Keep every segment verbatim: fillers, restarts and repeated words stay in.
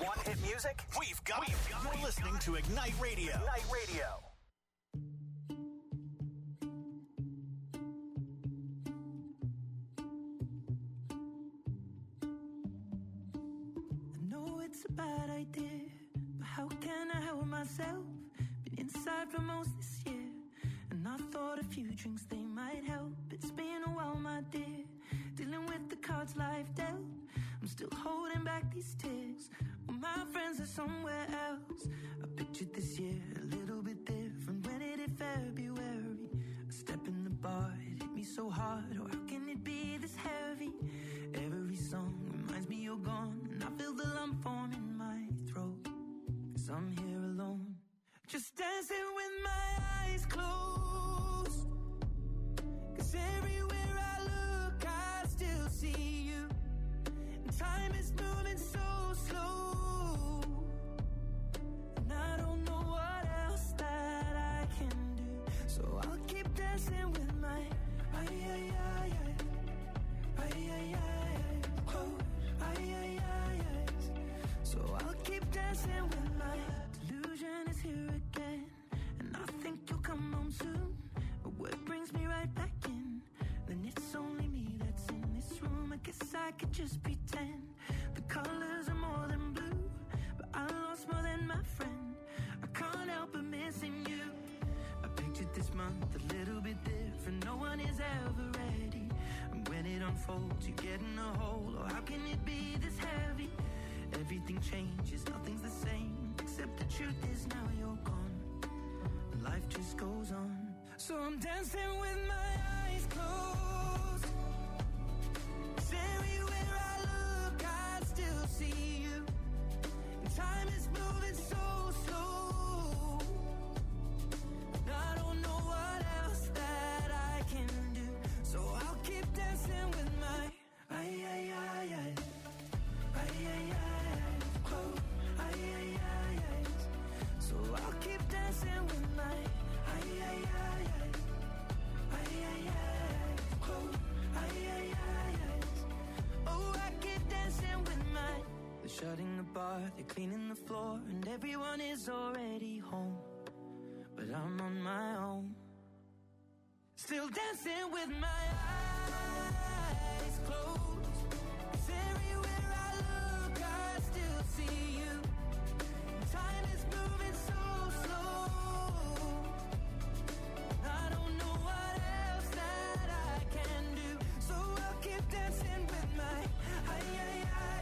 One hit music? We've got it. You're listening to Ignite Radio. Ignite Radio. I know it's a bad idea, but how can I help myself? Been inside for most this year, and I thought a few drinks they might help. It's been a while, my dear, dealing with the cards life dealt. I'm still holding back these tears, well, my friends are somewhere else. I pictured this year a little bit different. When it hit February, a step in the bar, it hit me so hard. Oh, how can it be this heavy? Every song reminds me you're gone, and I feel the lump form in my throat, 'cause I'm here alone, just dancing with my eyes closed. 'Cause everywhere I look, I still see you. And time is moving so slow, and I don't know what else that I can do. So I'll keep dancing with my ay ay ay ay ay ay ay close ay ay ay ay. So I'll keep dancing with my delusion is here again, and I think you'll come home soon. But what brings me right back in? Then it's only me that's in this room. I guess I could just pretend the colors are more than blue, but I lost more than my friend. I can't help but missing you. I pictured this month a little bit different. No one is ever ready, and when it unfolds, you get in a hole. Or how can it be this heavy? Everything changes, nothing's the same, except the truth is now you're gone, and life just goes on. So I'm dancing with my eyes closed. 'Cause everywhere I look, I still see you. And time is moving so slow, and I don't know what else that I can do. So I'll keep dancing with my ay ay ay ay ay ay ay close ay ay ay ay. So I'll keep dancing with my ay ay ay ay ay ay ay close ay ay ay ay. Oh, I keep dancing with my. They're shutting the bar, they're cleaning the floor, and everyone is already home, but I'm on my own, still dancing with my eyes closed. 'Cause everywhere I look, I still see you. Time is moving so slow, I don't know what else that I can do. So I'll keep dancing with my ay ay ay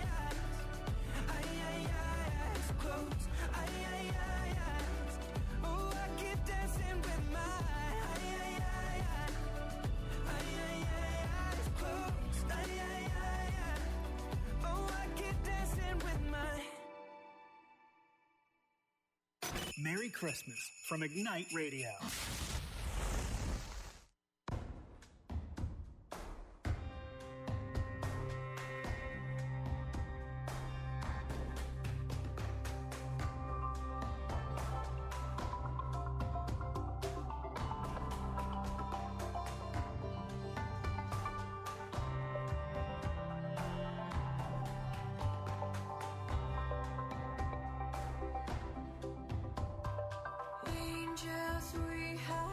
ay ay ay ay close ay ay ay ay. Oh, I keep dancing with my ay ay ay ay ay ay ay close ay ay ay ay. Oh, I keep dancing with my. Merry Christmas from Ignite Radio. Angels we have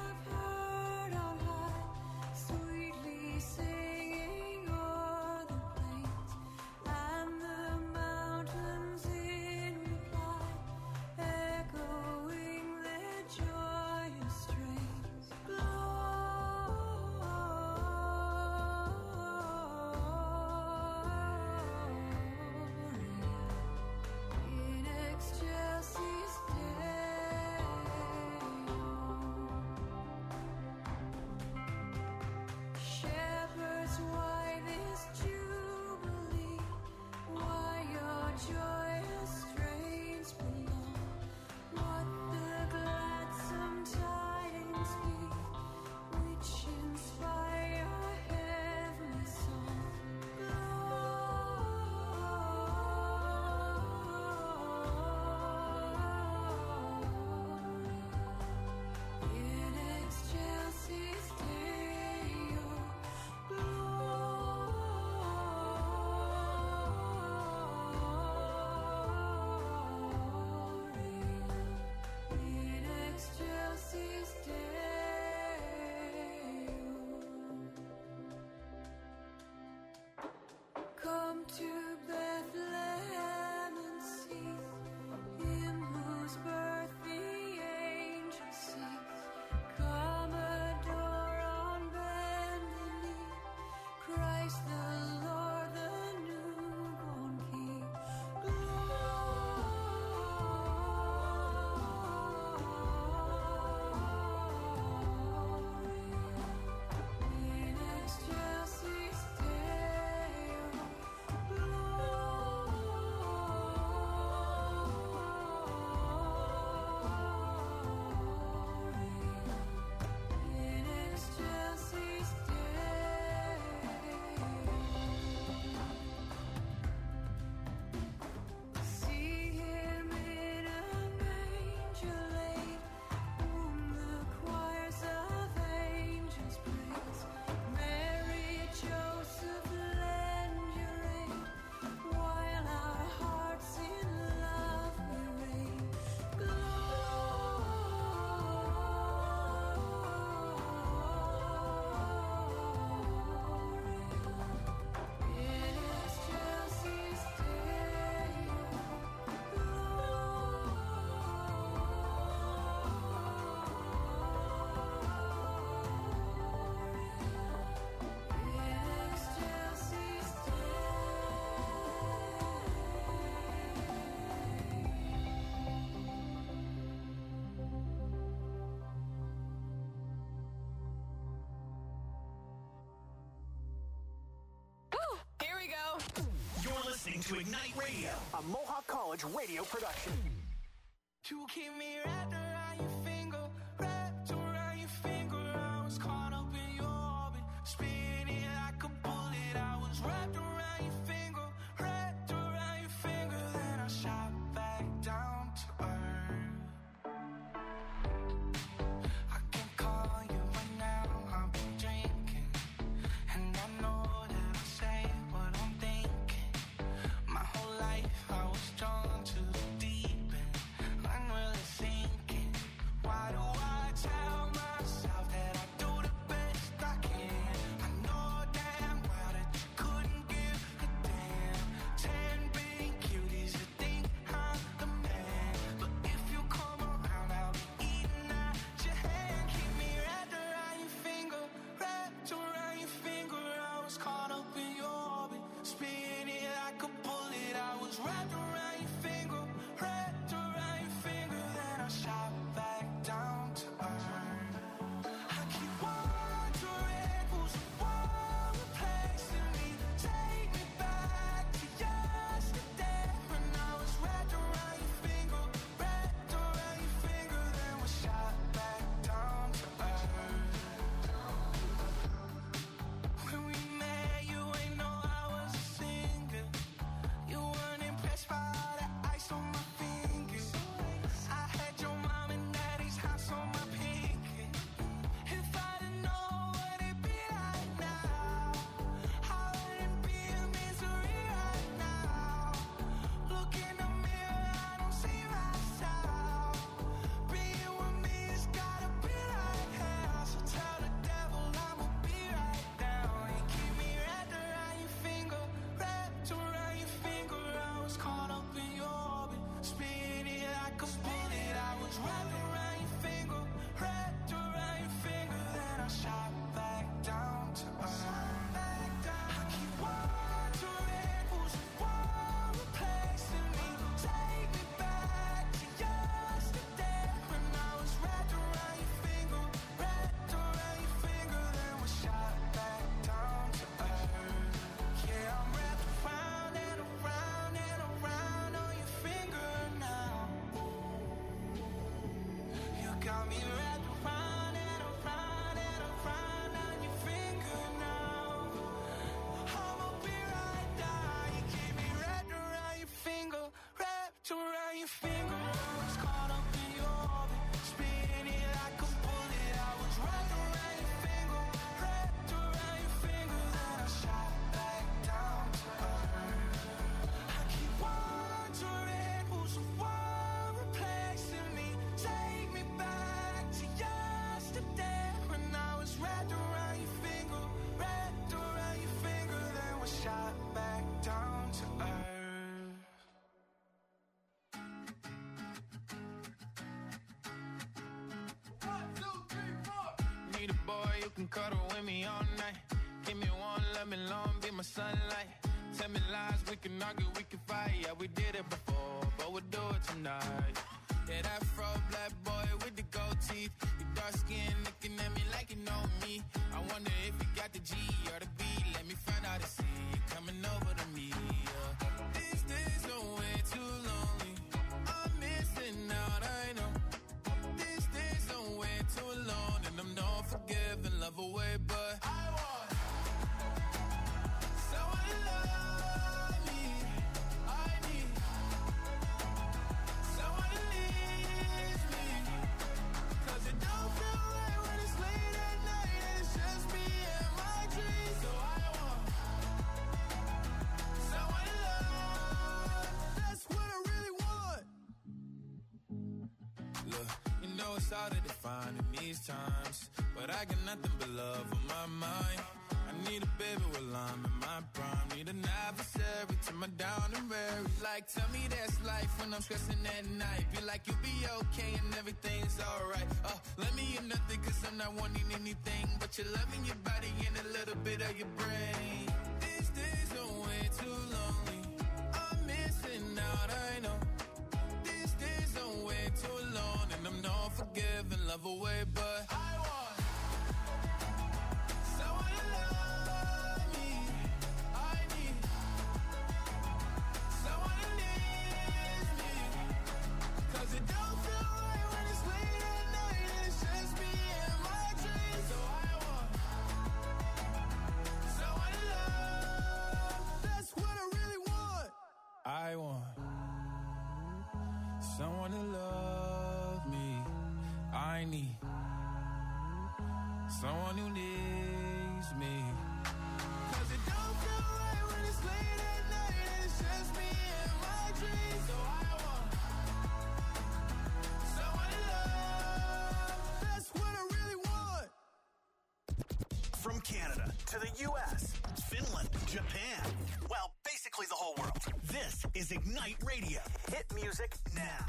listening to Ignite Radio, a Mohawk College radio production. You keep me wrapped around your finger, wrapped around your finger. I was caught up in your orbit, spinning like a bullet. I was wrapped around your finger, wrapped around your finger. Then I shot back down to earth. I can call you right now, I've been drinking, and I know that I say what I'm thinking. My whole life I was drawn to the deep end. I'm really sinking. Why do I tell myself that I do the best I can? I know damn well that you couldn't give a damn. Ten big cuties that think I'm the man. But if you come around, I'll be eating at your hand. Keep me wrapped around your finger, wrapped around your finger. I was caught up in your orbit, spinning like a bullet. I was wrapped around your finger, wrapped around your finger. Then I shot back down to earth. I keep wondering who's the one replacing me. Take me back to yesterday when I was wrapped around your finger, wrapped around your finger. Then we shot back down to earth. When we met, you ain't know I was a singer. You weren't impressed by all the ice on my fingers. I had your mom and daddy's house on my pinky. If I didn't know what it'd be like now, I wouldn't be in misery right now. Look in the mirror, I don't see myself. Being with me has gotta be like hell. So tell the devil I'ma be right down. You keep me wrapped around your finger, wrapped around your finger. I was caught up in your orbit, spinning like a bullet. I was wrapped around your finger, wrapped around your finger. Then I shot back down to earth. I keep wondering who's the one replacing me. Take me back to yesterday when I was wrapped around your finger, wrapped around your finger. Then we shot back down to earth. Yeah, I'm wrapped around and around and around on your finger now. You got me wrapped around and around and around on your finger now. I'ma be right down. You keep me wrapped around your finger, wrapped around your finger. I was caught up in your orbit, spinning like a bullet. I was wrapped around your finger, wrapped around your finger. Then I shot back down to earth. I keep wondering who's the one replacing me. Take me back to yesterday when I was wrapped around your finger, wrapped around your finger. Then we shot back down to earth. One, two, three, four. Need a boy you can cuddle with me all night. Give me one, let me long, be my sunlight. Tell me lies, we can argue, we can fight. Yeah, we did it before, but we'll do it tonight. Yeah, that fro black boy with the gold teeth. Your dark skin looking at me like you know me. I wonder if you got the G or the B. Let me find out and see you coming over to me. Yeah. These days are way too lonely. I'm missing out, I know. These days are way too alone, and I'm not forgiving, love away, but I want someone to love me. I need someone to leave me, 'cause it don't feel right when it's late at night and it's just me and my dreams. So I want someone to love. That's what I really want. Look, you know it's hard to define in these times, but I got nothing but love on my mind. I need a baby while I'm in my prime. Need an adversary to my down and weary. Like, tell me that's life when I'm stressing at night. Be like, you'll be okay and everything's alright. Uh, let me in nothing, 'cause I'm not wanting anything but your love in your body and a little bit of your brain. These days are way too lonely. I'm missing out, I know. These days are way too alone, and I'm not forgiving, love away, but I want someone to love me. I need want someone to love me. I need someone who needs me. Cause it don't feel right when it's late at night and it's just me and my dreams. So I want someone to love. That's what I really want. From Canada to the U S, Finland, Japan, well, basically the whole world. This is Ignite Radio. Hit music now.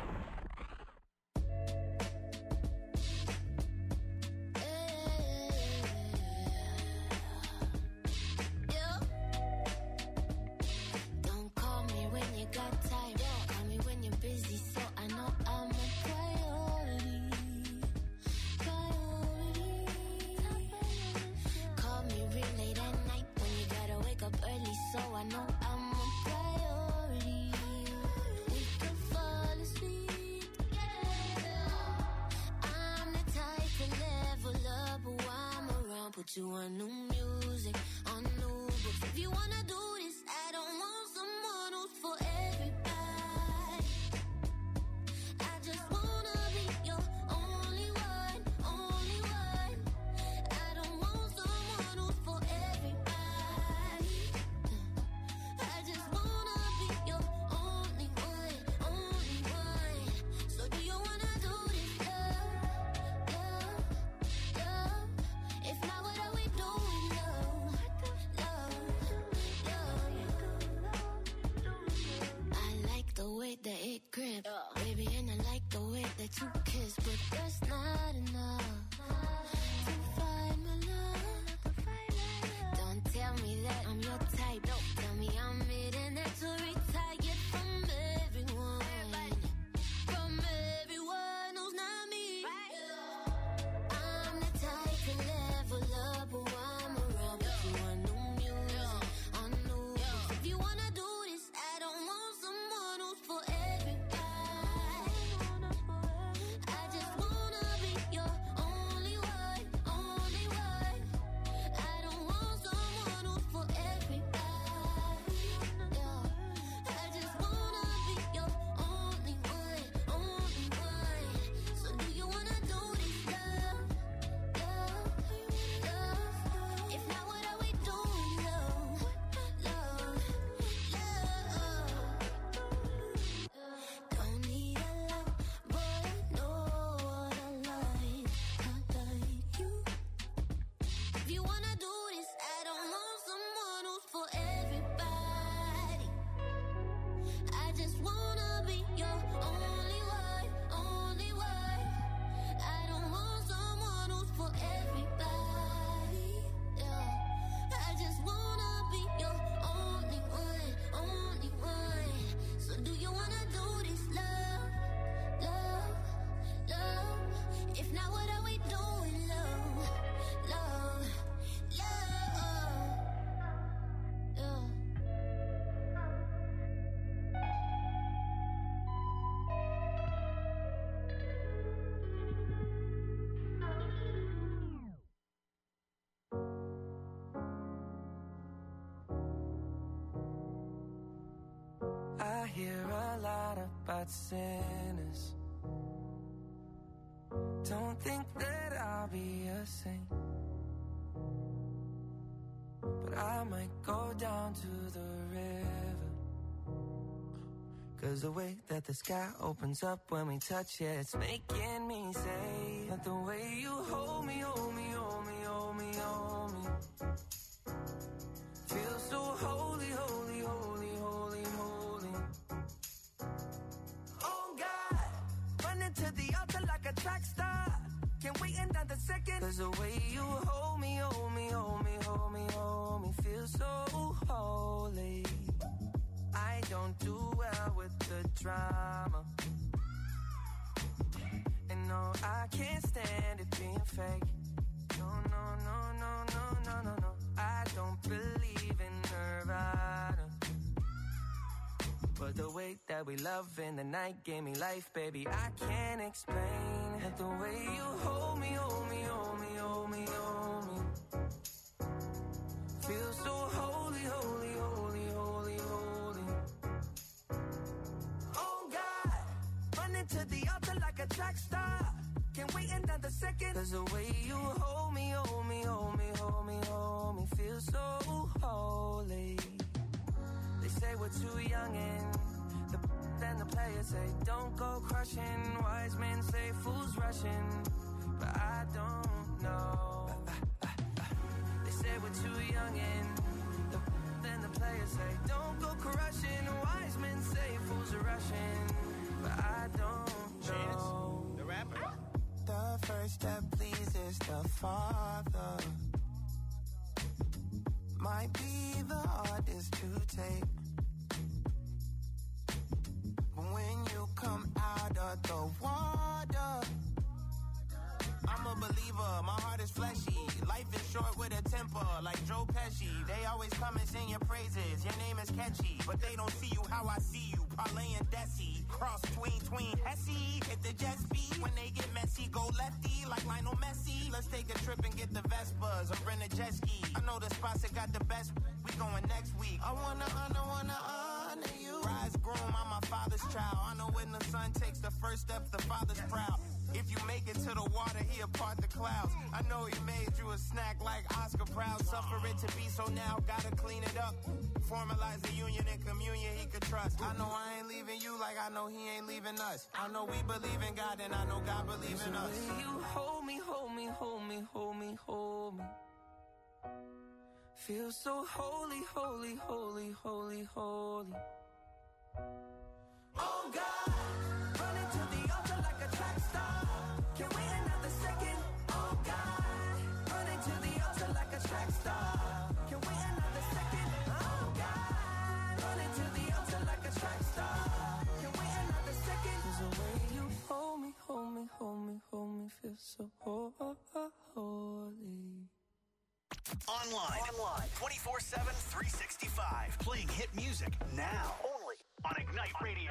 You want new music on new books. If you wanna do this, I don't want someone who's for everybody. I just wanna be your only one, only one. I don't want someone who's for everybody. I just wanna be your only one, only one. So do you wanna do this, love, love, love? If not, what are we doing, love, love, love? I like the way that it grip, baby, and I like the way that you kiss, but that's not enough to find my love. Don't tell me that I'm your type. Tell me I'm it and that to retire from everyone, from everyone who's not me. I'm the type to level up, but I'm around. But you want new music on new books. If you wanna do this, I don't want someone who's for everybody. I just wanna be your only one, only one. I don't want someone who's for everybody. Yeah. I just wanna be your only one, only one. So do you wanna do this, love, love, love? If not, what are we doing, love, love, love? Don't need a lot, but I know what I like. I like you. If you wanna do this, I don't want someone who's for everybody. I just wanna be your only one, only one. I don't want someone who's for everybody. Yeah. I just wanna be your only one, only one. So do you wanna do this, love, love, love? If not, what are we doing, love, love, love? Yeah. I hear a lot about sinners. Don't think that I'll be a saint, but I might go down to the river. Cause the way that the sky opens up when we touch it, it's making me say that the way you hold me, hold me, hold me, hold me, hold me, feels so holy, holy, holy, holy, holy. Oh God, running to the altar like a track star. Can't wait another second. Cause the way you hold me, hold me, hold me, hold me, hold me, feels so holy. I don't do well with the drama, and no, I can't stand it being fake. No, no, no, no, no, no, no, no. I don't believe in Nirvana, but the way that we love in the night gave me life, baby. I can't explain it. The way you hold me, hold me, hold me, hold me, hold me, feels so holy, holy, holy, holy, holy. running to the altar like a track star. Can't wait another second. Cause the way you hold me, hold me, hold me, hold me, hold me, feel so holy. They say we're too young and the then the players say don't go crushing. Wise men say fools rushing, but I don't know. They say we're too young and the then the players say don't go crushing. Wise men say fools are rushing, but I don't know. Chance, the rapper. The first step pleases the Father. Might be the hardest to take, but when you come out of the water, I'm a believer, my heart is fleshy. Life is short with a temper, like Joe Pesci. They always come and sing your praises, your name is catchy, but they don't see you how I see you. Parlay and Desi, cross tween, tween, Hesse. Hit the jet speed, when they get messy, go lefty, like Lionel Messi. Let's take a trip and get the Vespas, or rent a jet ski. I know the spots that got the best, we going next week. I wanna honor, wanna honor you. Rise groom, I'm my father's child. I know when the son takes the first step, the father's proud. If you make it to the water, he'll part the clouds. I know he made you a snack like Oscar Proud. Suffer it to be, so now gotta clean it up. Formalize the union and communion he could trust. I know I ain't leaving you like I know he ain't leaving us. I know we believe in God and I know God believes in us. You hold me, hold me, hold me, hold me, hold me. Feel so holy, holy, holy, holy, holy. Oh God, running to the altar like a track star. Can't wait another second. Oh God, running to the altar like a track star. Can't wait another second. Oh God, running to the altar like a track star. Can't wait another second. 'Cause the way you hold me, hold me, hold me, hold me, feel so holy. Online, Online. twenty-four seven, three sixty-five. Playing hit music now. Only on Ignite Radio.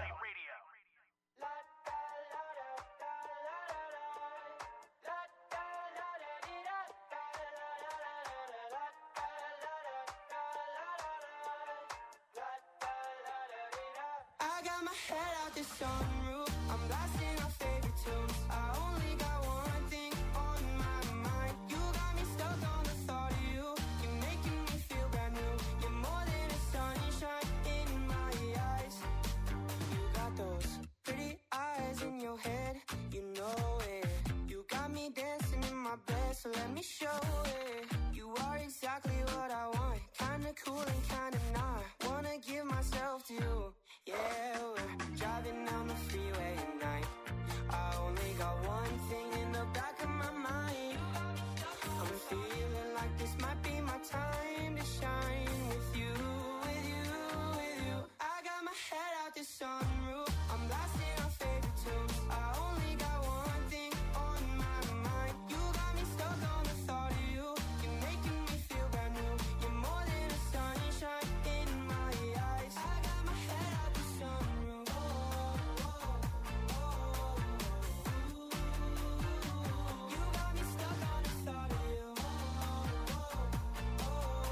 I got my head out the sunroof. I'm blasting our favorite tunes. I only got one thing on my mind. You got me stuck on the thought of you. You're making me feel brand new. You're more than a sunshine in my eyes. You got those pretty eyes in your head. You know it. You got me dancing in my bed, so let me show it. You are exactly what I want. Kinda cool and kinda not. Wanna give myself to you. Yeah, we're driving down the freeway at night. I only got one thing in the back of my mind. I'm feeling like this might be my time to shine with you, with you, with you. I got my head out the sunroof. I'm blasting our favorite tunes. I only got one thing on my mind. You got me stuck on the thought of you. You're making me feel brand new. You're more than a sunshine in my eyes. I got my head out the sunroof. Oh, oh, oh, oh. You got me stuck on the thought of you. Oh, oh,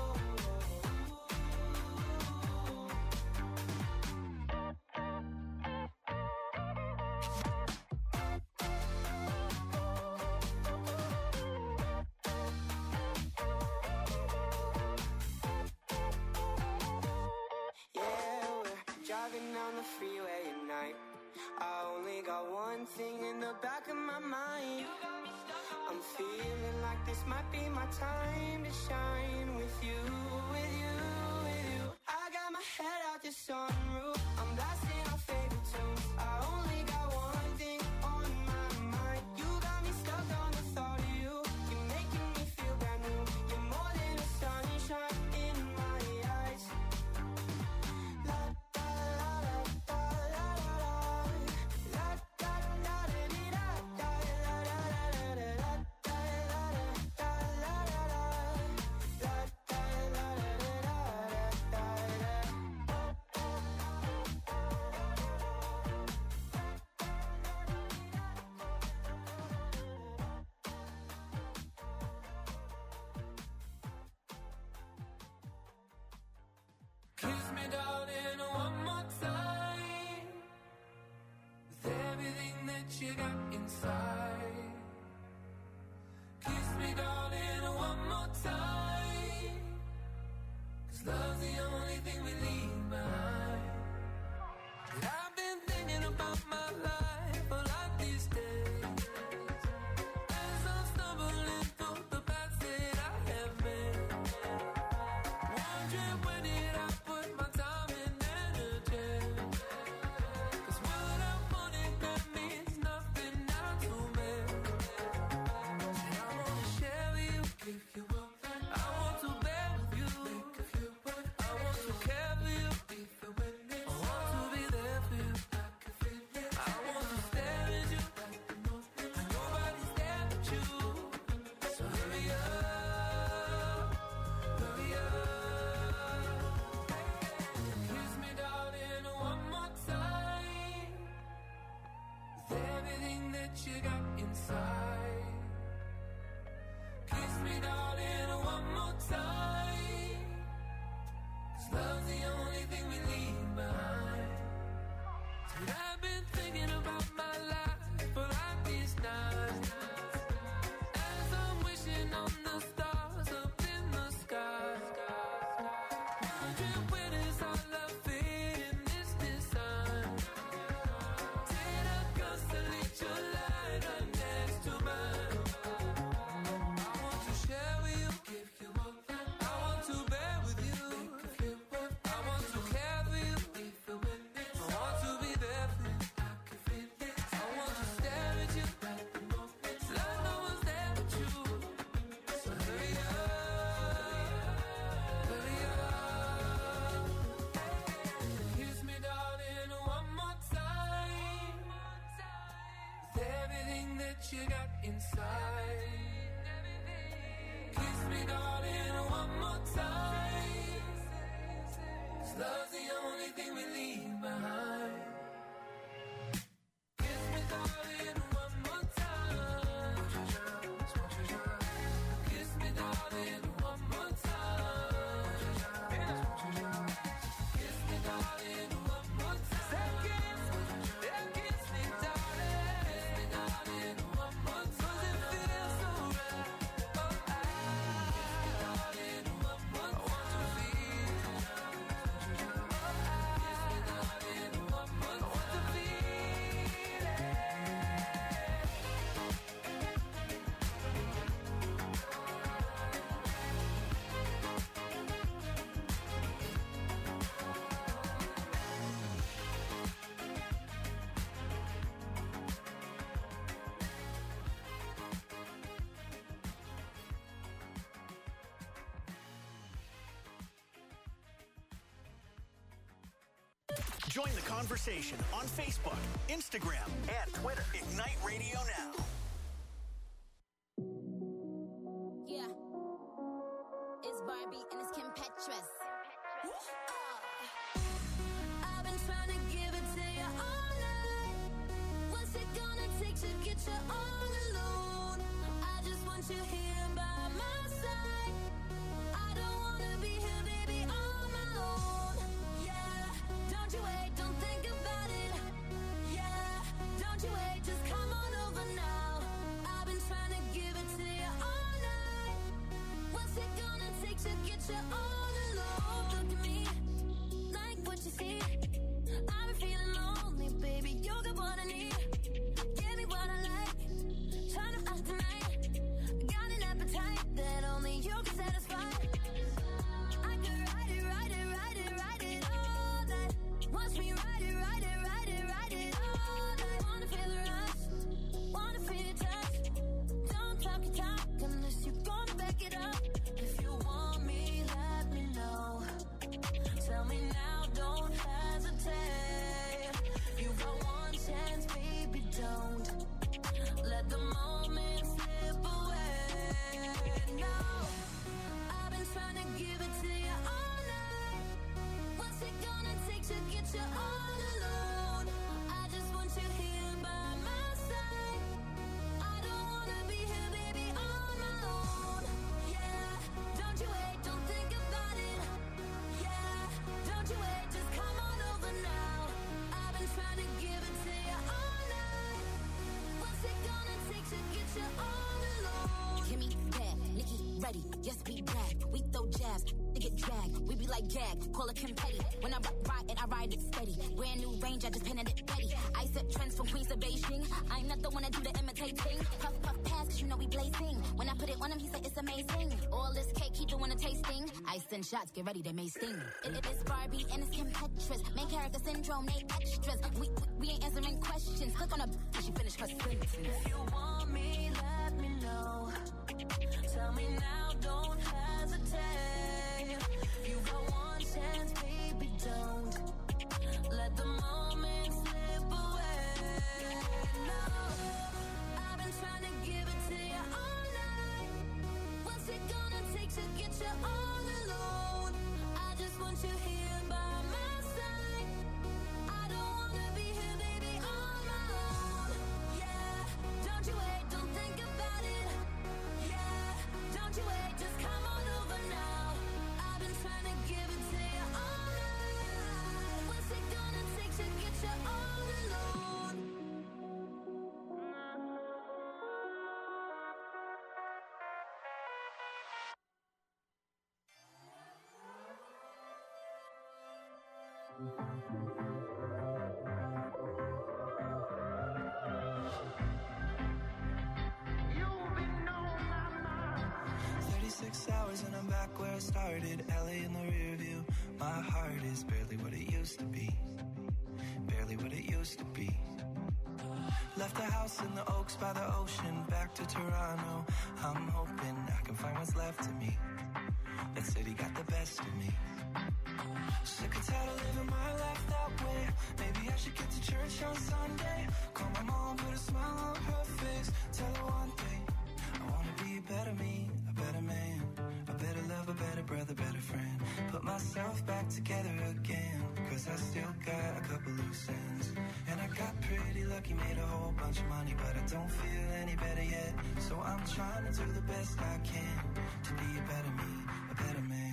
yeah, we're driving down the freeway at night. I only got one thing in the back of my mind. I'm feeling like this might be my time to shine with you, with you, with you. I got my head out the sunroof. I'm blasting our favorite tunes. I only got one thing on my mind. You got me stuck on the thought of you. You're making me feel brand new. You're more than a sunshine in my eyes. La da la da la la la da da da dee da da la la la la la da la da la la la la da la la la Kiss me, darling, one more time. With everything that you got inside. Kiss me, darling, one more time. 'Cause love's the only thing we leave behind. But I've been thinking about my life for like these nights, as I'm wishing on the stars up in the sky. Wondering where does our love fit in this design? Did I constellate your light right next to mine? I want to share with you, give you more. I want to bear with you, I want to care for you, I want to be there for you, I want to stare at you, like no one's there but you. So hurry up, hurry up. Kiss me, darling, one more time. With everything that you got inside. Kiss me, darling, one more time. 'Cause love's the only thing we leave behind. Kiss me, darling, one more time. Kiss me, darling, one more time. Kiss me, darling, one more time. Kiss me, darling. Kiss me, darling, one more time. 'Cause it feels so right. Oh, I. Kiss me, darling, one more time. I want to feel. Oh, I. Kiss me, darling, one more time. I want to feel it. Join the conversation on Facebook, Instagram, and Twitter. Ignite Radio Now. Yeah. It's Barbie and it's Kim Petras. I've been trying to give it to you all night. What's it gonna take to get you all alone? I just want you here by my side. I don't wanna be here, baby, on my own. Yeah, don't you wait, don't think about it. Yeah, don't you wait, just come on over now. I've been trying to give it to you all night. What's it gonna take to get you all alone? Look at me, like what you see. I've been feeling lonely, baby, you got what I need. Give me what I like, trying to act tonight. Got an appetite that only you can satisfy. I could ride it, ride it, ride it, ride it all night. Watch me ride it, ride it, ride it, ride it all night. Wanna feel the rush, wanna feel your touch. Don't talk your talk unless you're gonna back it up. If you want me, let me know. Tell me now, don't hesitate. You got one chance, baby, don't let the moment slip away. No, I've been trying to give it to you all night. What's it gonna take to get you all alone? I just want you here by my side. I don't wanna be here, baby, on my own. Yeah, don't you wait, don't think about it. Yeah, don't you wait, just come on over now. I've been trying to give it to you all night. What's it gonna take to get you all alone? Kimmy, bad, Nikki, ready, yes, we brag. We throw jabs, they get dragged. We be like gag, call it Petty. When I rock, ride and I ride it steady. Brand new range, I just painted it ready. I set trends from Queens to Beijing. I'm not the one to do the imitating. Puff, puff, pass, cause you know we blazing. When I put it on him, he said it's amazing. All this cake, he doing a tasting. Ice and shots, get ready, they may sting. It, it is Barbie and it's Kim Petras. Main character syndrome, they extras. We, we, we ain't answering questions. Click on her, till she finish her sentence. If you want me, let me know. Tell me now, don't hesitate. You got one chance, baby, don't let the moment slip away. No, I've been trying to give it to you all night. What's it gonna take to get you all alone? I just want you here by my side. I don't wanna be here, baby, on my own. Yeah, thirty-six hours and I'm back where I started. L A in the rear view. My heart is barely what it used to be. Barely what it used to be. Left the house in the Oaks by the ocean. Back to Toronto. I'm hoping I can find what's left of me. That city got the best of me. Sick and tired of living my life that way. Maybe I should get to church on Sunday. Call my mom, put a smile on her face. Tell her one thing, I wanna be a better me, a better man, a better lover, better brother, better friend. Put myself back together again, cause I still got a couple loose ends. And I got pretty lucky, made a whole bunch of money, but I don't feel any better yet. So I'm trying to do the best I can to be a better me, a better man.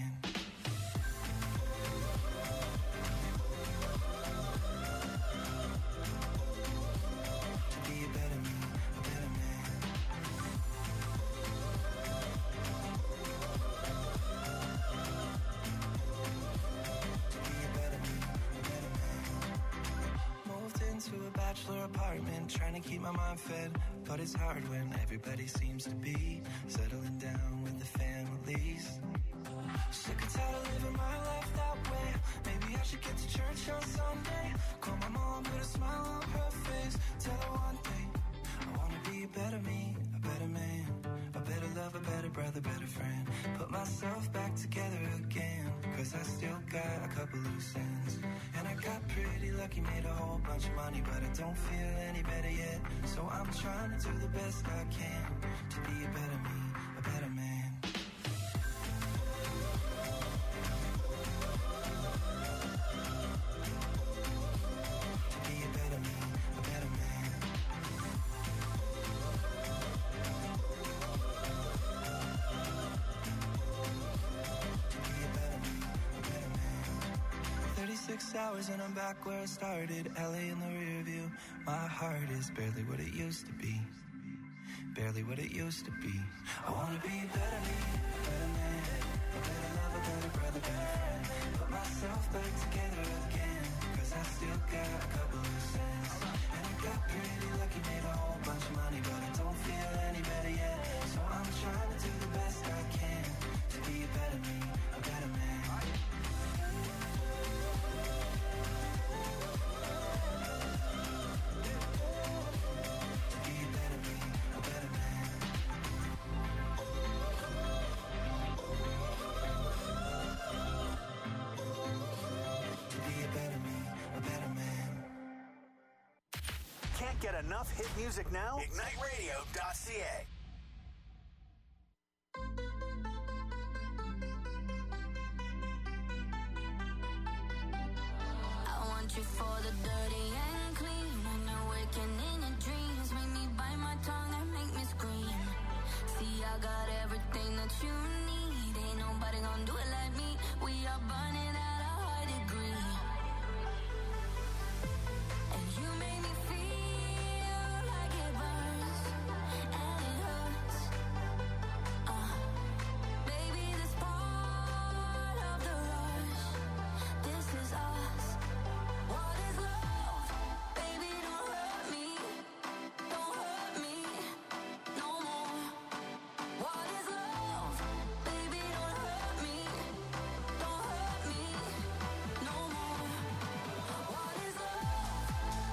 Apartment, trying to keep my mind fed, but it's hard when everybody seems to be settling down with the families. Sick and tired of living my life that way. Maybe I should get to church on Sunday. Call my mom, put a smile on her face. Tell her one thing, I wanna be a better me, a better man, a better lover, better brother, better friend. Put myself back together again, cause I still got a couple loose ends. And I got pretty lucky, made a whole bunch of money, but I don't feel any better yet. So I'm trying to do the best I can to be a better me, a better man. To be a better me, a better man. To be a better me, a better man. thirty-six hours and I'm back where I started. L A in the rear view. My heart is barely what it used to be. Barely what it used to be. I wanna be a better me, a better man, a better lover, better brother, better friend. Put myself back together again, cause I still got a couple loose ends. And I got pretty lucky, made a whole bunch of money, but I don't feel any better yet. So I'm trying to do the best I can to be a better me, a better man. Can't get enough hit music now? Ignite Radio dot C A. I want you for the dirty and clean. When you're waking in your dreams, make me bite my tongue and make me scream. See, I got everything that you need. Ain't nobody gonna do it like me. We are burning at a high degree. And you make me feel like it burns and it hurts. Uh, baby, this part of the rush. This is us. What is love? Baby, don't hurt me. Don't hurt me no more. What is love? Baby, don't hurt me. Don't hurt me no more. What is love?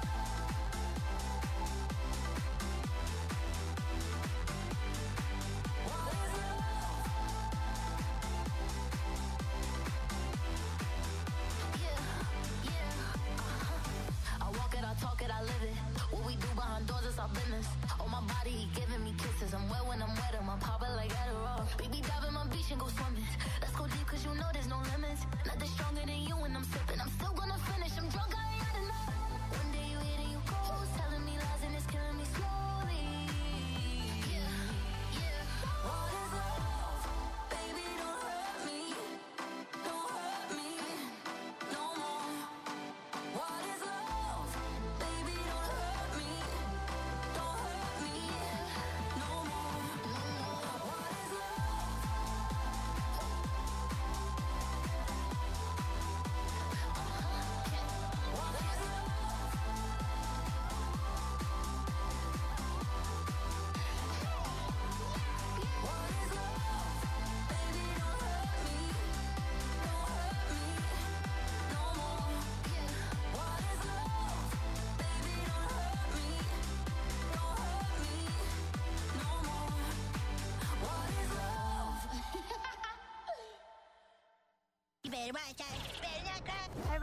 What is love? Yeah, yeah, uh-huh. I walk it, I talk it, I live it. What we do behind doors is our business. On my body, he giving me kisses. I'm wet when I'm wet, I'm popping like Adderall. Baby, dive in my beach and go swimming. Let's go deep, cause you know there's no limits. Nothing stronger than you when I'm sipping. I'm still gonna finish, I'm drunk, I ain't had enough. One day you hit and you go, telling me lies and it's killing me slowly. Yeah, yeah. What is love? Baby, don't hurt me. Don't hurt me no more. What is love? Baby, don't hurt me. Don't hurt me no more. What is love?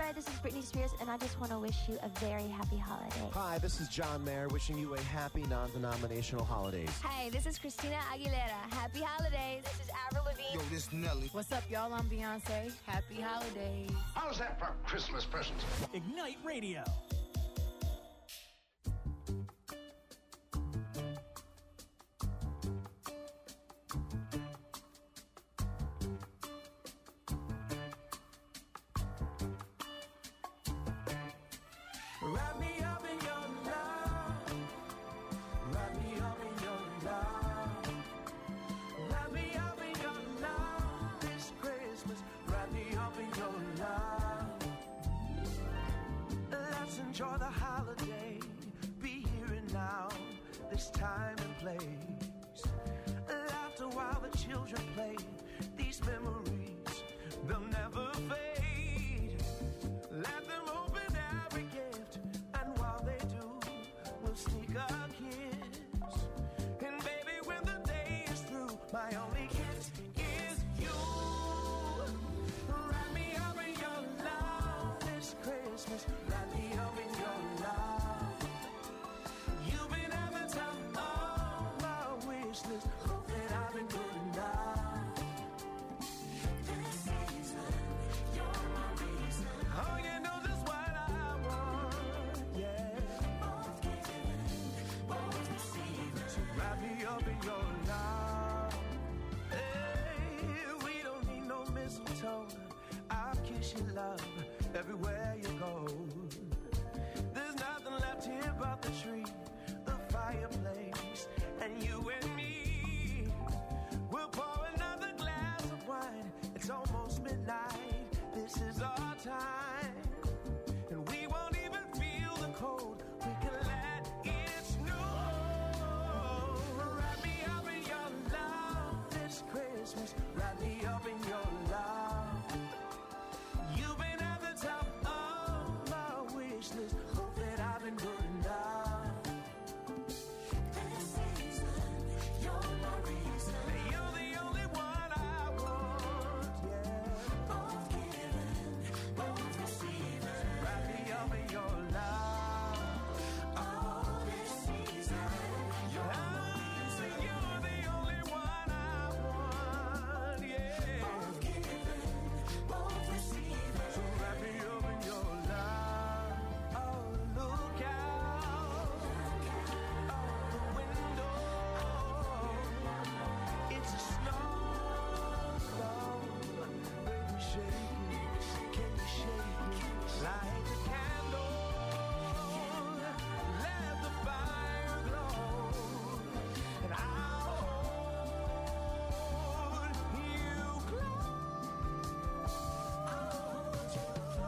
Red, this is Britney Spears, and I just want to wish you a very happy holiday. Hi, this is John Mayer, wishing you a happy non-denominational holidays. Hi, this is Christina Aguilera. Happy holidays. This is Avril Lavigne. Yo, this Nelly. What's up, y'all? I'm Beyonce. Happy holidays. How's that for Christmas presents? Ignite Radio. Wrap me up in your love. Wrap me up in your love. Wrap me up in your love this Christmas. Wrap me up in your love. Let's enjoy the holiday. Be here and now. This time and place. Laughter while the children play. These memories, they'll never fade. Let them open every gift. And while they do, we'll sneak a kiss. And baby, when the day is through, my only gift is you. Wrap me up in your love this Christmas. Wrap me up in your love. You've been at the top of my wish list. Hope that I've been good enough. This season, you're my reason. Oh, you know just what I want, yeah. Both giving, both receiving. So wrap me up in your love. Hey, we don't need no mistletoe. I'll kiss your love everywhere you go. There's nothing left here but the tree, the fireplace, and you and me. We'll pour another glass of wine. It's almost midnight. This is our time. And we won't even feel the cold. We can let it snow. Wrap me up in your love this Christmas. Wrap me up in your love. You've been at the top of my wish list. Hope that I've been good enough. This season, you're my reason. You're the only one I want, yeah. Both giving, both receiving. Wrap me up in your love. Oh, this season, you're my reason. You're the only one I want, yeah. Both giving, both receiving. So wrap me up in your love. Oh, look out. Oh, the window. It's a snowstorm. Baby, shake it. Can you shake it? Light the candle. Let the fire glow. And I'll hold you close. I'll hold you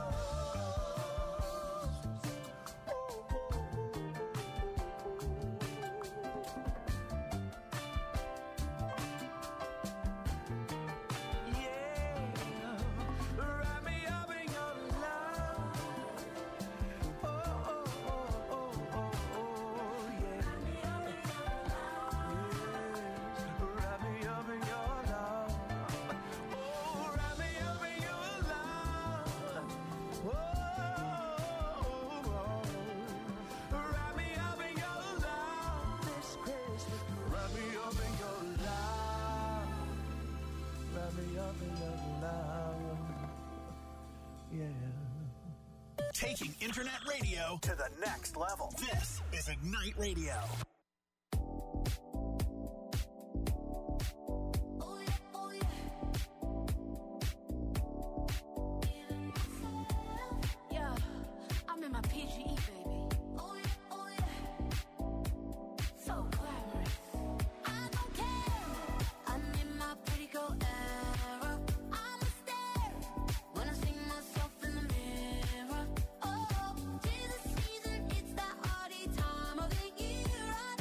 yeah, wrap me up in your love. Oh, oh, oh, oh, oh, oh, yeah. Wrap me up in your love. Wrap me up in your love. Oh, wrap me up in your love. Oh, wrap me up in your love this Christmas. Wrap me up in your love. Wrap me up in your love. Yeah. Taking internet radio to the next level. This is Ignite Radio. Oh yeah, oh yeah. Yeah, I'm in my P G E, baby. Oh yeah, oh yeah. So glamorous. I don't care. I'm in my pretty girl era. I'm a stare when I see myself in the mirror. Oh, 'tis the season, it's that hardy time of the year. I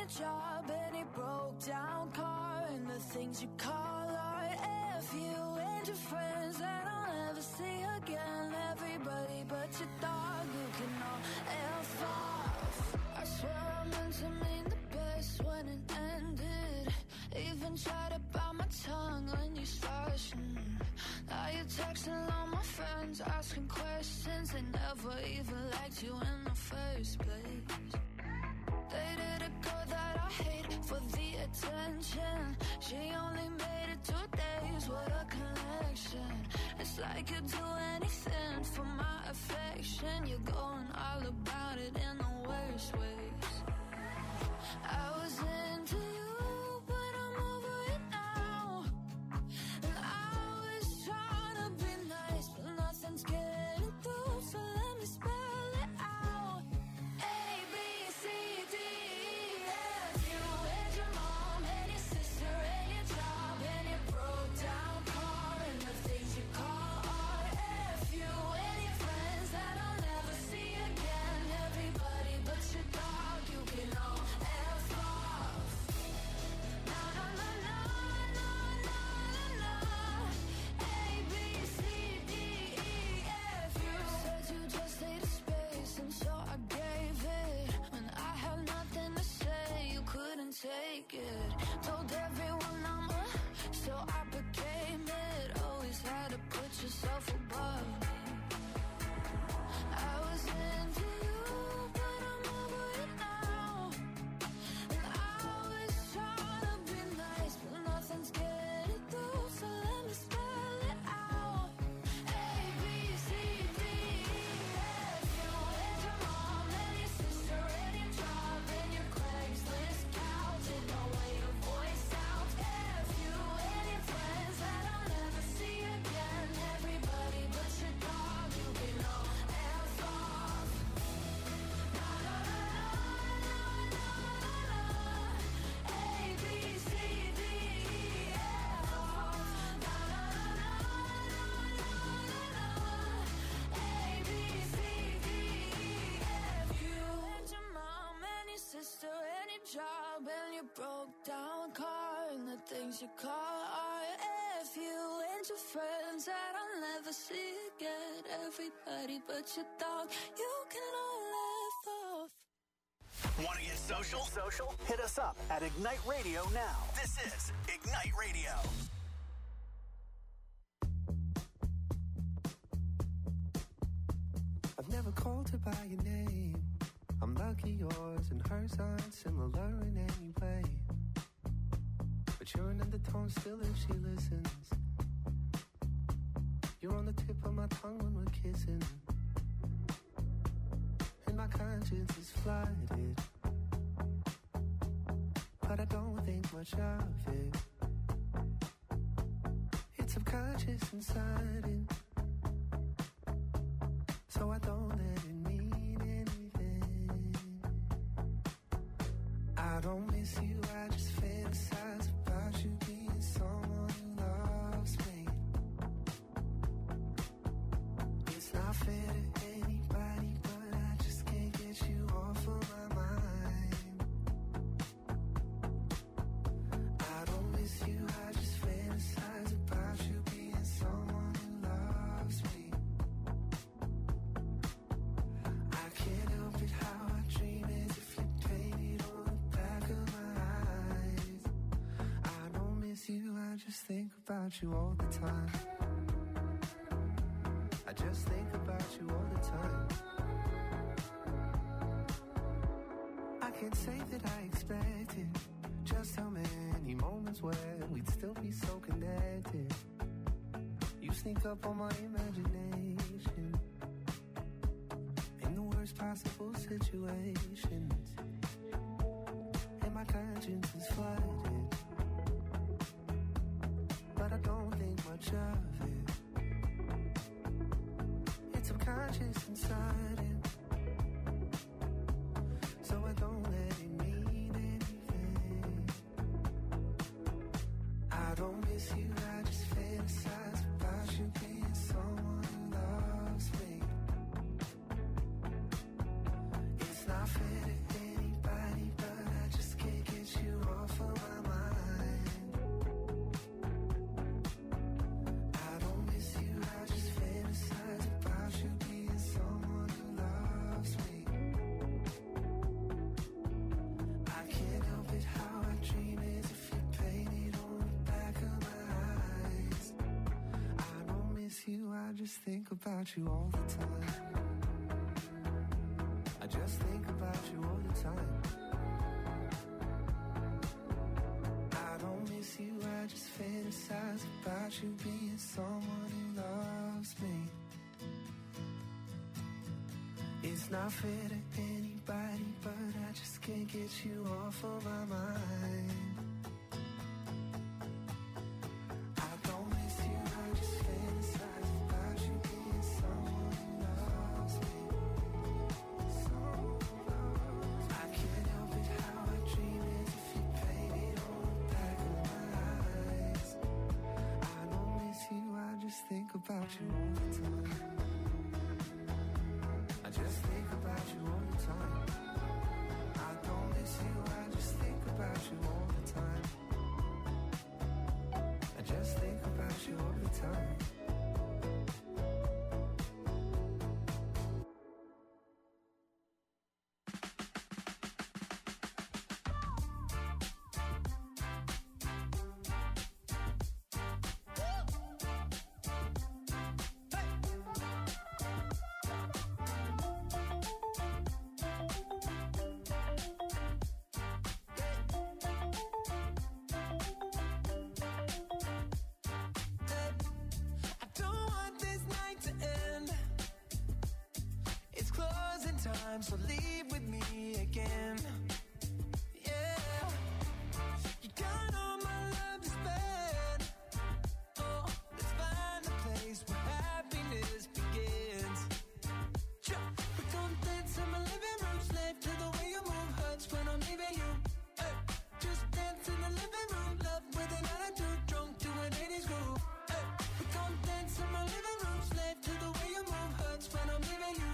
your job and your broke down car and the things you call art. F you and your friends that I'll never see again. Everybody but your dog, you can all F off. I swear I meant to mean the best when it ended. Even tried to bite my tongue when you started. Mm. Now you're texting all my friends, asking questions. They never even liked you in the first place. Dated a girl that I hate for the attention. She only made it two days, what a connection. It's like you'd do anything for my affection. You're going all about it in the worst ways. I was into you, but I'm over it now. And I was trying to be nice, but nothing's getting through, so let me spell it out. A, B, C, D, E, F. You and your mom and your sister and your job and your broke down car and the things you call art. F you and your friends that I'll never see again. Everybody but your dog, you can all F off. Na na na na na na na. A, B, C, D, E, F. You said you just needed space, and so I gave it. When I had nothing to say, you couldn't take it. Told everyone I'm a, so I became it. Always had to put yourself above me. I was into you, but I'm over it now. And I was trying to be nice, but nothing's getting through, so let me spell it out. A, B, C, D, E, F. You and your mom and your sister and your job and your Craigslist couch and no way to voice out. F you and your friends that I'll never see again. Everybody but your dog, you can all F off. Na na na na na na na. A, B, C, D, E, F off. Na na na na na na na. A, B, C, D, E, F. You and your mom and your sister and your job and your broke down car and the things you call art. F you and your friends that I'll never see again. Everybody but your dog, you can all F off. Want to get social? Social? Hit us up at Ignite Radio now. This is Ignite Radio. I've never called her by your name. I'm lucky yours and hers aren't similar in any way. But you're an undertone still if she listens. You're on the tip of my tongue when we're kissing. And my conscience is flooded, but I don't think much of it. It's subconscious inside it, so I don't let it mean anything. I don't miss you, I just fantasize about you being someone who loves me. It's not fair to anybody, but I just can't get you off of my mind. I don't miss you, I just fantasize about you being someone who loves me. I can't help it how I dream as if you painted on the back of my eyes. I don't miss you, I just think about you all the time. I just think about you all the time. I can't say that I expected just how many moments when we'd still be so connected. You sneak up on my imagination in the worst possible situations, and my conscience is flooded, but I don't think much of it. It's subconscious inside it, so I don't let it mean anything. I don't miss you, I just fantasize about you being someone who loves me. It's not fair to anybody, but I just can't just think about you all the time. I just think about you all the time. I don't miss you, I just fantasize about you being someone who loves me. It's not fair to anybody, but I just can't get you off of my mind. I don't miss you, I just fantasize about you being someone who loves me. Someone who loves me. I can't help it how I dream as if you painted on the back of my eyes. I don't miss you, I just think about you all the time. I just think about you all the time. I don't miss you, I just think about you all the time. I just think about you all the time. So leave with me again. Yeah, you got all my love to spend. Oh, let's find a place where happiness begins. We're gonna dance in my living room, slave to the way you move. Hurts when I'm leaving you. Hey, just dance in the living room, love with an attitude, drunk to an eighties groove. Hey, we're gonna dance in my living room, slave to the way you move. Hurts when I'm leaving you.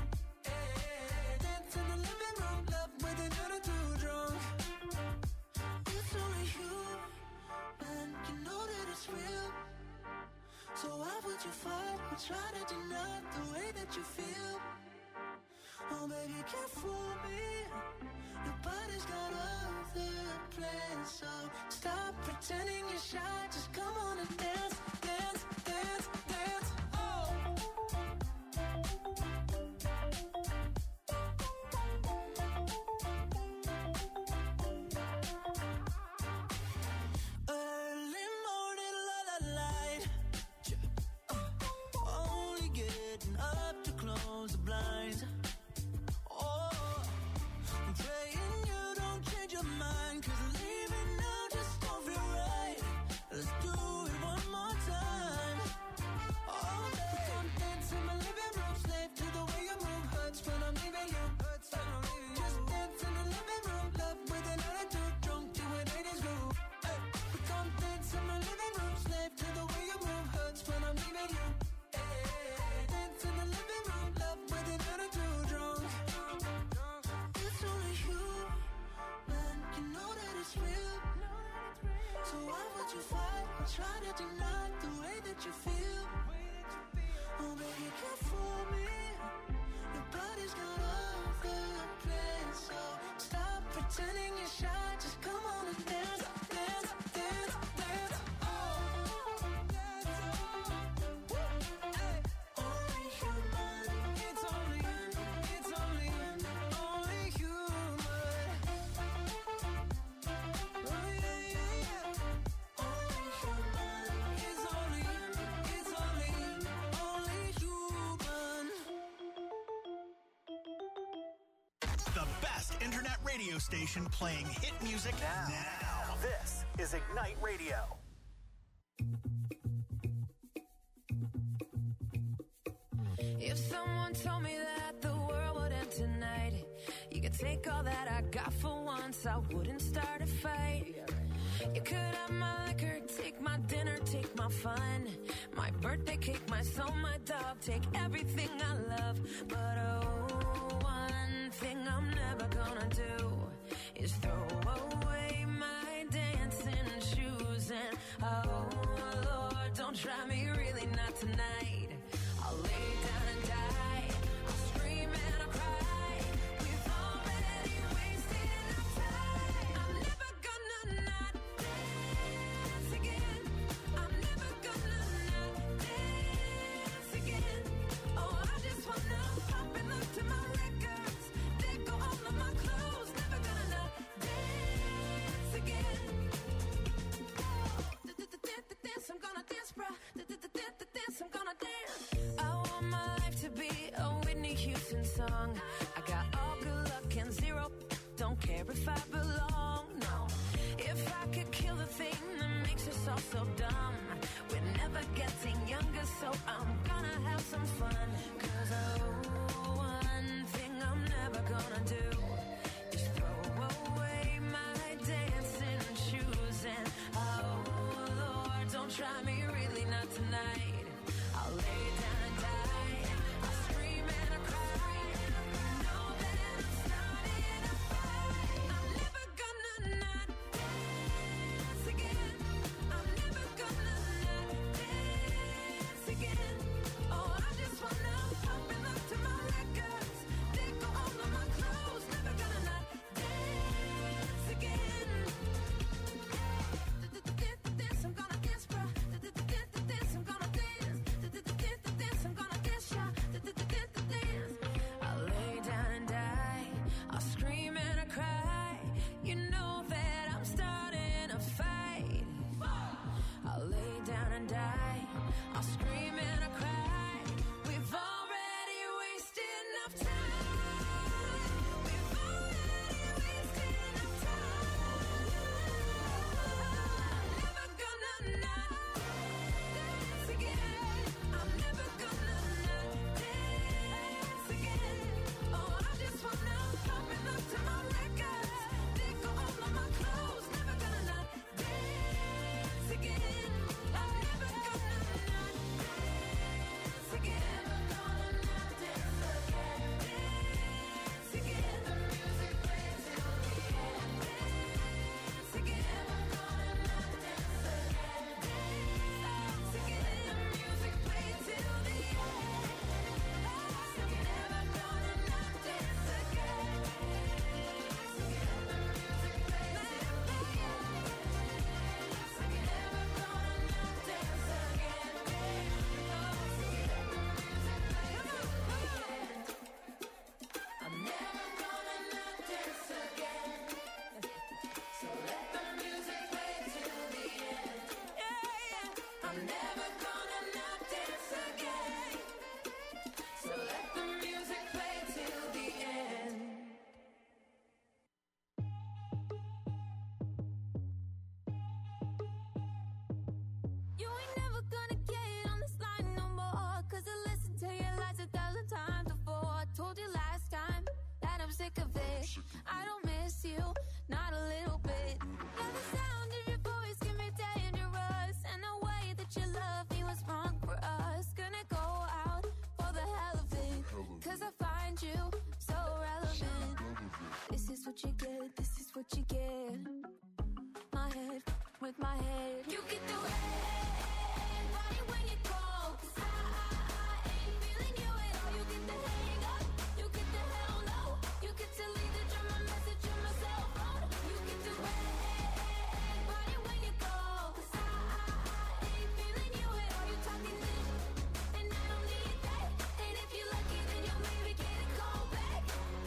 So why would you fight or try to deny the way that you feel? Oh baby, you can't fool me. Your body's got other plans. So stop pretending you're shy. Just come on and dance, dance, dance, dance. Oh. Early morning, la la light. Only getting up to close the blinds. Oh, I'm praying you don't change your mind, 'cause leaving now just don't feel right. Let's do it one more time. Oh, baby, come dance in my living room, slave to the way you move. Hurts when I'm leaving you. Hurts when I'm leaving you. Just dance in the living room, love with an attitude, drunk to an eighties groove. Hey, we come dance in my living room, slave to the way you move. Hurts when I'm leaving you. Try to deny the way that you feel. Oh baby, you can't fool me. Your body's got other plans. So stop pretending you're shy. Just come on and dance, dance, dance, dance. Oh, hey. Only human. It's only, it's only, only human. Oh yeah, yeah, yeah. The best internet radio station playing hit music now. now. This is Ignite Radio. If someone told me that the world would end tonight, you could take all that I got for once, I wouldn't start a fight. You could have my liquor, take my dinner, take my fun, my birthday cake, my soul, my dog, take everything I love. But oh, one thing I'm never gonna do is throw away my dancing shoes. And oh Lord, don't try me, really not tonight. I'll lay down and die, I'll scream and I'll cry. We've already wasted enough time. I'm never gonna not dance again. I'm never gonna not dance again. song. I got all good luck and zero. Don't care if I belong, no. If I could kill the thing that makes us all so dumb. We're never getting younger, so I'm gonna have some fun. Cause oh, one thing I'm never gonna do is throw away my dancing shoes. And oh Lord, don't try me, really not tonight. I'll lay down and die. I'll scream and I'll cry. Know that I'm starting a fight. I'm never gonna not dance again. I'm never gonna not dance again. Oh, I just wanna pump and look to my records. They go all of my clothes. Never gonna not dance again. This I'm gonna dance, bro. This I'm gonna dance. This I'm gonna dance, yeah. I'll lay down and die. I'll scream and I cry. You know that I'm starting a fight. I'll lay down and die. I'll scream and I cry. We've already wasted enough time. We've already wasted enough time. Never gonna not dance again. I'm never gonna not dance again. Oh, I just wanna pump and look to my records. They go all of my clothes. Never gonna not dance again. I'm never gonna not dance again. Never gonna not dance again. Dance again. The music plays till the end. Dance again. Never gonna not dance again. Dance again. The music plays till the end. Dance again. Never gonna not dance again. Dance again. The music plays till the end. Dance again. Never gonna not dance again. Dance again. The music plays till the end. I'm never gonna not dance again. So let the music play till the end. Yeah, yeah. I'm never gonna not dance again. So let the music play till the end. You ain't never gonna get on this line no more. Cause I listened to your lies a thousand times before. I told you last time that I'm sick of it. I don't miss you, not a little bit. Yeah, the sound of your voice can be dangerous. And the way that you love me was wrong for us. Gonna go out for the hell of it. Cause I find you so relevant. This is what you get, this is what you get. My head with my head. You get the red body when you go. Cause I, I, I ain't feeling you at all. You get the hang up, you get the hell no. You get to leave the drum, my message on my cell phone. You get the red body when you go. Cause I, I, I ain't feeling you at all. You talking this, and I don't need that. And if you're lucky, then you'll maybe get a call back.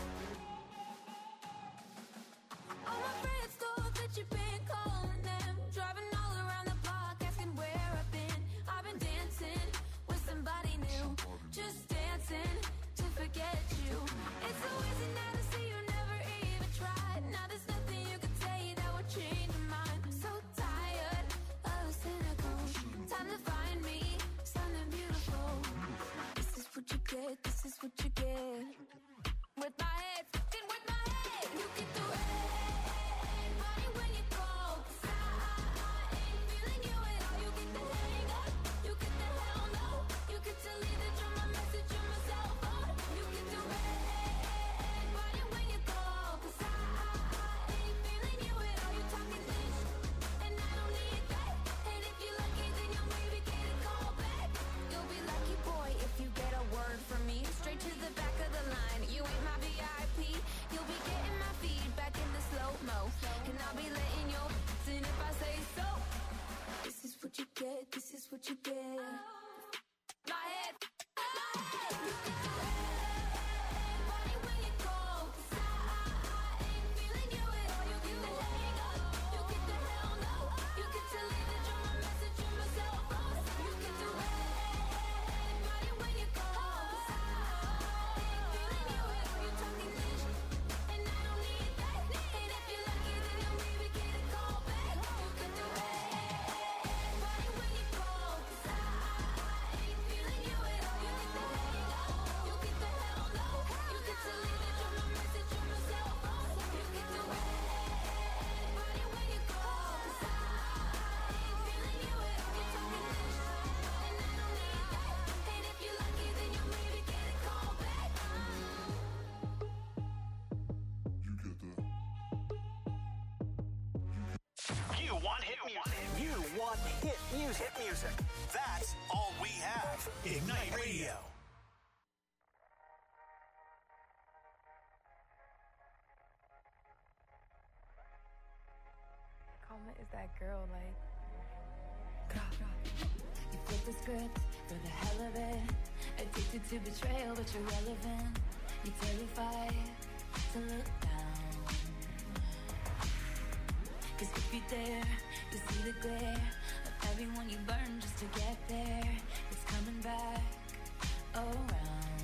All my friends thought that you've been calling them, driving all around the block, asking where I've been. I've been dancing with somebody new, just dancing to forget you. It's so easy now to see you never even tried. Now there's nothing you can say that would change your mind. I'm so tired of the cynical. Time to find me something beautiful. This is what you get, this is what you get. With my head, fucking with my head. You get the red body when you go. Cause I, I, I ain't feeling you at all. You get the hang up, you get the hell no. You get to leave the drum, my message on my cell phone. You get the red body when you go. Cause I, I, I ain't feeling you at all. You talking this, and I don't need that. And if you're lucky, then you'll maybe get a call back. You'll be lucky, boy, if you get a word from me. Straight to the back of the line. You ain't my V I P. You'll be getting my feedback in the slow-mo. And I'll be letting you listen if I say so. This is what you get, this is what you get. My head, my head. You get the red body when you go. Cause I, I, I ain't feeling you at all. You get the hang up, you get the hell no. You get to leave the drum, my message on my cell phone. You get the red body when you go. Cause I, I ain't feeling you music. Hit music. That's all we have. Ignite Radio. Karma is that girl, like. You flip the script for the hell of it. Addicted to betrayal, but you're relevant. You're terrified to look down. Cause if you dare, you see the glare of everyone you burn just to get there. It's coming back around.